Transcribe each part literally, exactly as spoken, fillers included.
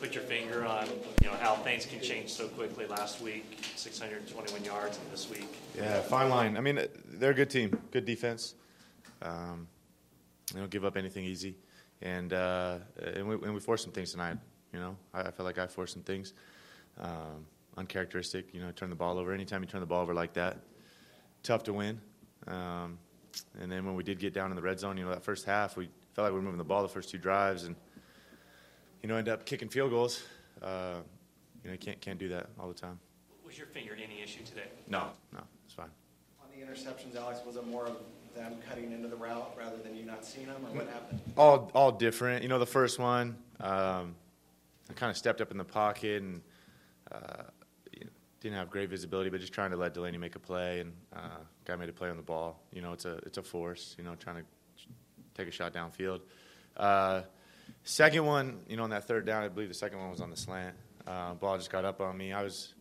put your finger on, you know, how things can change so quickly. Last week, six hundred twenty-one yards, and this week. Yeah, fine line. I mean, they're a good team, good defense. Um, they don't give up anything easy, and uh, and we and we forced some things tonight. You know, I, I felt like I forced some things, um, uncharacteristic. You know, turn the ball over. Anytime you turn the ball over like that, tough to win. Um, and then when we did get down in the red zone, you know, that first half, we felt like we were moving the ball the first two drives, and you know, end up kicking field goals. Uh, you know, you can't can't do that all the time. Was your finger any issue today? No, no, it's fine. On the interceptions, Alex, was it more of them cutting into the route rather than you not seeing them, or what happened? All all different. You know, the first one, um, I kind of stepped up in the pocket and uh, you know, didn't have great visibility, but just trying to let Delaney make a play, and uh, guy made a play on the ball. You know, it's a it's a force. You know, trying to take a shot downfield. Uh, second one, you know, on that third down, I believe the second one was on the slant. Uh, ball just got up on me. I was,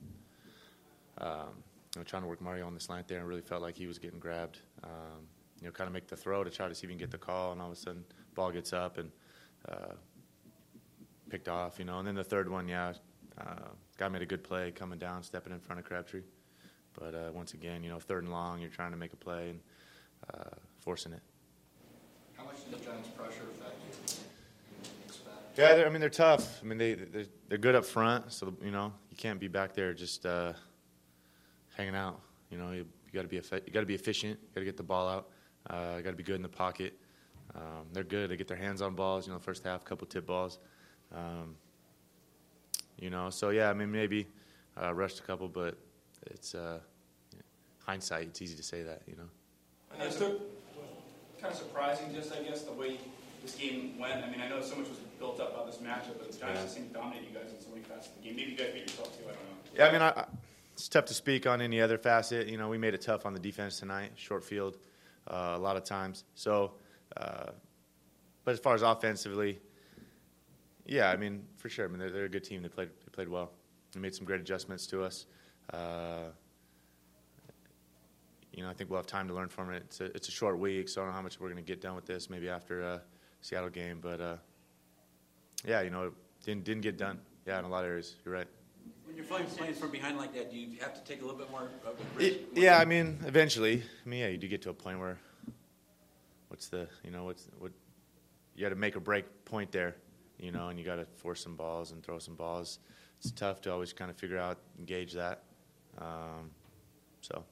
um, you know, trying to work Mario on the slant there, and really felt like he was getting grabbed. Um, you know, kind of make the throw to try to see if he can get the call, and all of a sudden, ball gets up and uh, picked off. You know, and then the third one, yeah, uh, guy made a good play coming down, stepping in front of Crabtree. But uh, once again, you know, third and long, you're trying to make a play and uh, forcing it. How much did the Giants' pressure affect you? Yeah, they're, I mean, they're tough. I mean, they they're, they're good up front, so you know you can't be back there just uh, hanging out. You know, you, you got to be effe- you got to be efficient. You got to get the ball out. Uh, you got to be good in the pocket. Um, they're good. They get their hands on balls. You know, first half, couple tip balls. Um, you know, so yeah, I mean, maybe uh, rushed a couple, but it's uh, hindsight. It's easy to say that, you know. And it's kind of surprising, just I guess, the way this game went. I mean, I know so much was built up about this matchup, but the Giants Yeah. seem to dominate you guys in so many facets of the game. Maybe you guys beat yourself too. I don't know. Yeah, I mean, I, I, it's tough to speak on any other facet. You know, we made it tough on the defense tonight, short field, uh, a lot of times. So, uh, but as far as offensively, yeah, I mean, for sure. I mean, they're, they're a good team. They played, they played well. They made some great adjustments to us. Uh, you know, I think we'll have time to learn from it. It's a, it's a short week, so I don't know how much we're going to get done with this. Maybe after uh, Seattle game, but uh, yeah, you know, it didn't didn't get done. Yeah, in a lot of areas. You're right. When you're playing, playing from behind like that, do you have to take a little bit more of a risk? It, yeah, I mean, eventually. I mean, yeah, you do get to a point where what's the, you know, what's what you got to make or break point there, you know, and you got to force some balls and throw some balls. It's tough to always kind of figure out, engage that. Um, so.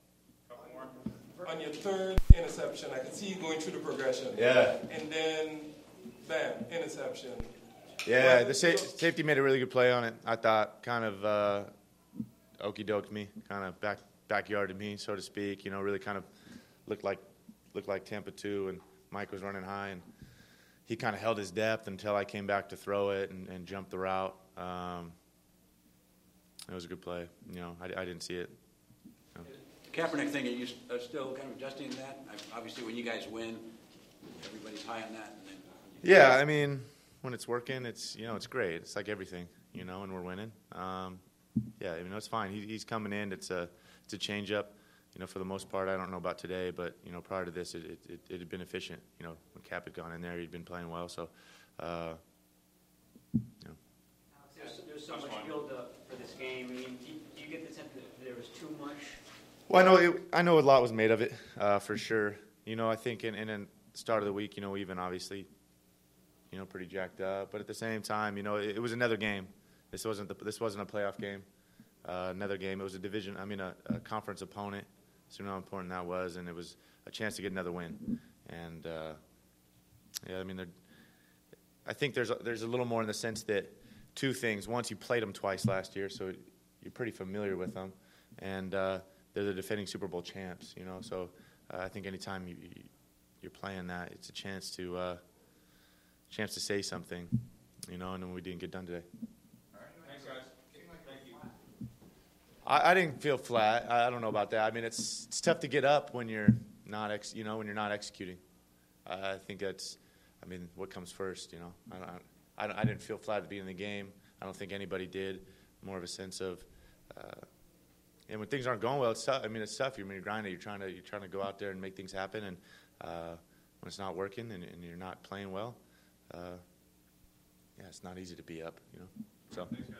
On your third interception, I could see you going through the progression. Yeah. And then, bam, interception. Yeah, the sa- safety made a really good play on it. I thought kind of uh, okey-doked me, kind of back backyarded me, so to speak. You know, really kind of looked like looked like Tampa two, and Mike was running high, and he kind of held his depth until I came back to throw it and, and jump the route. Um, it was a good play. You know, I, I didn't see it. You know. The Kaepernick thing, are you are still kind of adjusting to that? Obviously, when you guys win, everybody's high on that. And then Yeah, I mean, when it's working, it's you know it's great. It's like everything, you know, and we're winning. Um, yeah, I mean, it's fine. He, he's coming in. It's a it's a change up. You know, for the most part, I don't know about today, but you know, prior to this, it it, it, it had been efficient. You know, when Cap had gone in there, he'd been playing well. So, uh, you know. There's, there's so much build-up for this game. I mean, do you, do you get the sense that there was too much? Well, I know it, I know a lot was made of it, uh, for sure. You know, I think in, in the start of the week, you know, even obviously, you know, pretty jacked up. But at the same time, you know, it, it was another game. This wasn't the, this wasn't a playoff game. Uh, another game. It was a division. I mean, a, a conference opponent. So you know how important that was, and it was a chance to get another win. And uh, yeah, I mean, I think there's a, there's a little more in the sense that two things. Once you played them twice last year, so you're pretty familiar with them, and uh, they're the defending Super Bowl champs. You know, so uh, I think anytime you, you you're playing that, it's a chance to uh, chance to say something. You know, and then we didn't get done today. Thanks, guys. Thank you. I, I didn't feel flat. I, I don't know about that. I mean, it's it's tough to get up when you're not ex, you know when you're not executing. Uh, I think that's, I mean, what comes first. You know, I, don't, I, don't, I didn't feel flat at the beginning of the game. I don't think anybody did. More of a sense of, uh, and when things aren't going well, it's tough. I mean, it's tough. You're, I mean, you're grinding. You're trying to you're trying to go out there and make things happen. And uh, when it's not working and, and you're not playing well, uh, yeah, it's not easy to be up, you know. So.